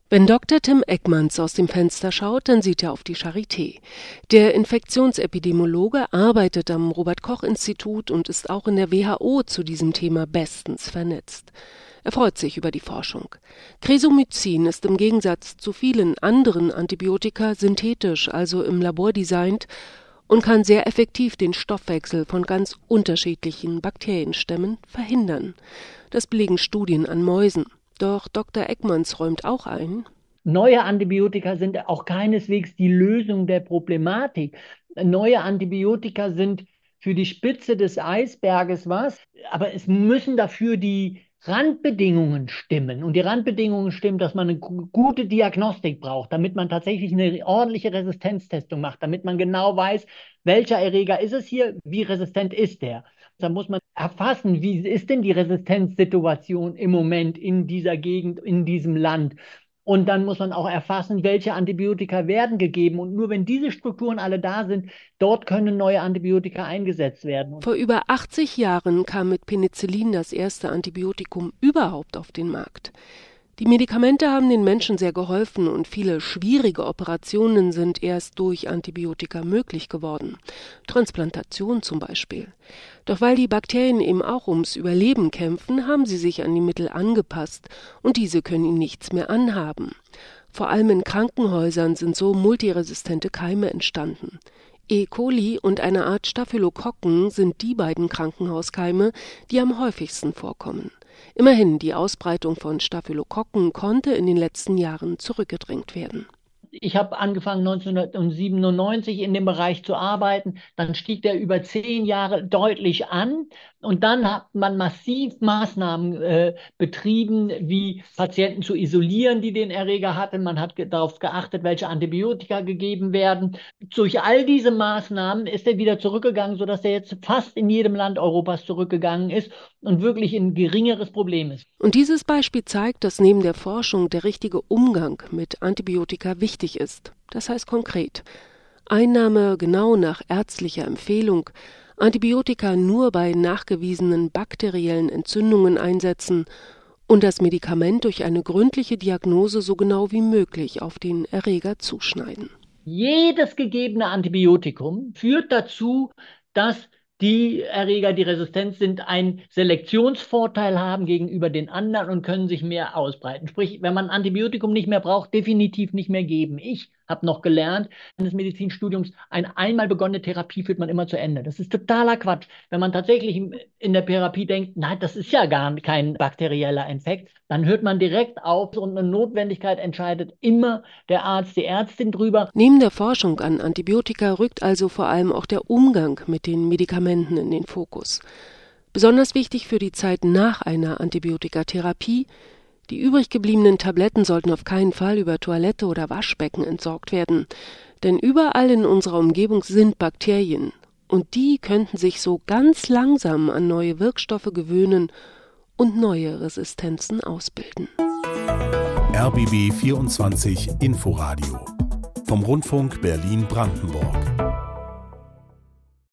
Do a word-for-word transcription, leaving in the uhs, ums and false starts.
Wenn Doktor Tim Eckmanns aus dem Fenster schaut, dann sieht er auf die Charité. Der Infektionsepidemiologe arbeitet am Robert-Koch-Institut und ist auch in der W H O zu diesem Thema bestens vernetzt. Er freut sich über die Forschung. Cresomycin ist im Gegensatz zu vielen anderen Antibiotika synthetisch, also im Labor designt, und kann sehr effektiv den Stoffwechsel von ganz unterschiedlichen Bakterienstämmen verhindern. Das belegen Studien an Mäusen. Doch Doktor Eckmanns räumt auch ein: Neue Antibiotika sind auch keineswegs die Lösung der Problematik. Neue Antibiotika sind für die Spitze des Eisberges was, aber es müssen dafür die Randbedingungen stimmen. Und die Randbedingungen stimmen, dass man eine gute Diagnostik braucht, damit man tatsächlich eine ordentliche Resistenztestung macht, damit man genau weiß, welcher Erreger ist es hier, wie resistent ist der. Da muss man erfassen, wie ist denn die Resistenzsituation im Moment in dieser Gegend, in diesem Land. Und dann muss man auch erfassen, welche Antibiotika werden gegeben. Und nur wenn diese Strukturen alle da sind, dort können neue Antibiotika eingesetzt werden. Vor über achtzig Jahren kam mit Penicillin das erste Antibiotikum überhaupt auf den Markt. Die Medikamente haben den Menschen sehr geholfen und viele schwierige Operationen sind erst durch Antibiotika möglich geworden. Transplantation zum Beispiel. Doch weil die Bakterien eben auch ums Überleben kämpfen, haben sie sich an die Mittel angepasst und diese können ihnen nichts mehr anhaben. Vor allem in Krankenhäusern sind so multiresistente Keime entstanden. E. coli und eine Art Staphylokokken sind die beiden Krankenhauskeime, die am häufigsten vorkommen. Immerhin, die Ausbreitung von Staphylokokken konnte in den letzten Jahren zurückgedrängt werden. Ich habe angefangen neunzehnhundertsiebenundneunzig in dem Bereich zu arbeiten. Dann stieg der über zehn Jahre deutlich an. Und dann hat man massiv Maßnahmen äh, betrieben, wie Patienten zu isolieren, die den Erreger hatten. Man hat ge- darauf geachtet, welche Antibiotika gegeben werden. Durch all diese Maßnahmen ist er wieder zurückgegangen, sodass er jetzt fast in jedem Land Europas zurückgegangen ist und wirklich ein geringeres Problem ist. Und dieses Beispiel zeigt, dass neben der Forschung der richtige Umgang mit Antibiotika wichtig ist. Das heißt konkret: Einnahme genau nach ärztlicher Empfehlung, Antibiotika nur bei nachgewiesenen bakteriellen Entzündungen einsetzen und das Medikament durch eine gründliche Diagnose so genau wie möglich auf den Erreger zuschneiden. Jedes gegebene Antibiotikum führt dazu, dass die Erreger, die resistent sind, einen Selektionsvorteil haben gegenüber den anderen und können sich mehr ausbreiten. Sprich, wenn man ein Antibiotikum nicht mehr braucht, definitiv nicht mehr geben. Ich habe noch gelernt, des Medizinstudiums, eine einmal begonnene Therapie führt man immer zu Ende. Das ist totaler Quatsch. Wenn man tatsächlich in der Therapie denkt, nein, das ist ja gar kein bakterieller Infekt, dann hört man direkt auf und eine Notwendigkeit entscheidet immer der Arzt, die Ärztin drüber. Neben der Forschung an Antibiotika rückt also vor allem auch der Umgang mit den Medikamenten in den Fokus. Besonders wichtig für die Zeit nach einer Antibiotikatherapie: Die übrig gebliebenen Tabletten sollten auf keinen Fall über Toilette oder Waschbecken entsorgt werden. Denn überall in unserer Umgebung sind Bakterien. Und die könnten sich so ganz langsam an neue Wirkstoffe gewöhnen und neue Resistenzen ausbilden. R B B vierundzwanzig Inforadio vom Rundfunk Berlin-Brandenburg.